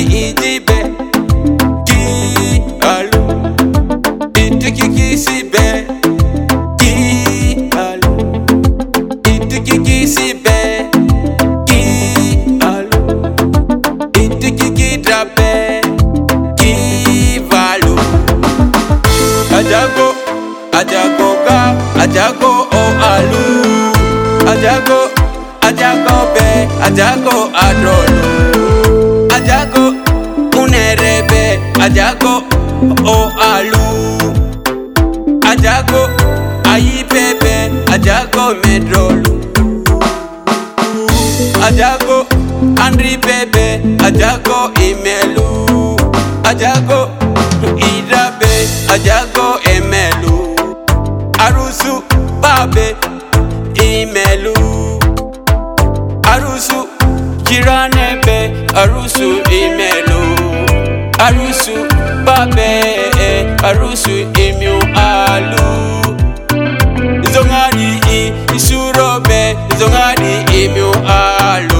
ijibe ki alu itikikisibe ki alu itikikisibe ki alu itikikitrabe ki valu ajago ajago ka ajago o alu ajago ajago be ajago adolu ajago unerebe ajago o alu ajago ayipebe ajago medrolu ajago andri bebe ajago imelu ajago idabe ajago emelu arusu babe imelu arusu jiranebe arusu imelu arusu babe arusu imiu alu zongari isurobe zongari imiu alu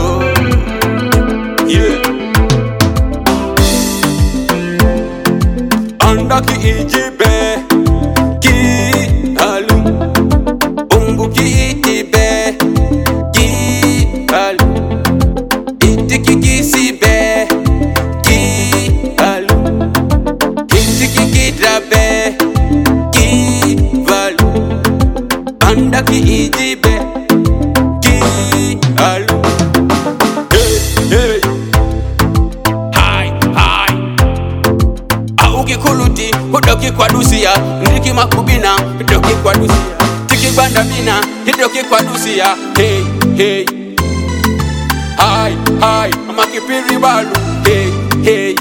andaki ijibe ki alu ungu ki itibe ki alu itikikisibe ki alu itikikitrabe ki valu andaki ijibe ki alu hey hi auki kuluti hudoki kwa dusia ndiki makubina hudoki kwa dusia tiki banda bina hidoki kwa dusia hey hi amakipiri balu hey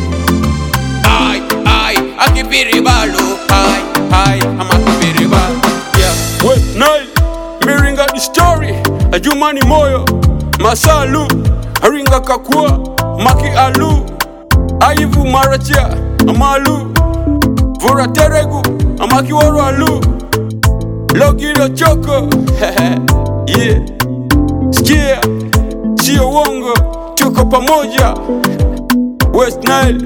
akipiri balu hi amakipiri balu yeah West Nile miringa the story ajumani moyo masalu haringa kakua maki alu aivu marachia amalu vura teregu amaki woro alu logiro choko yeah skia sio uongo tuko pamoja West Nile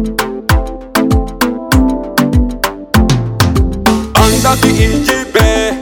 andaki ijibe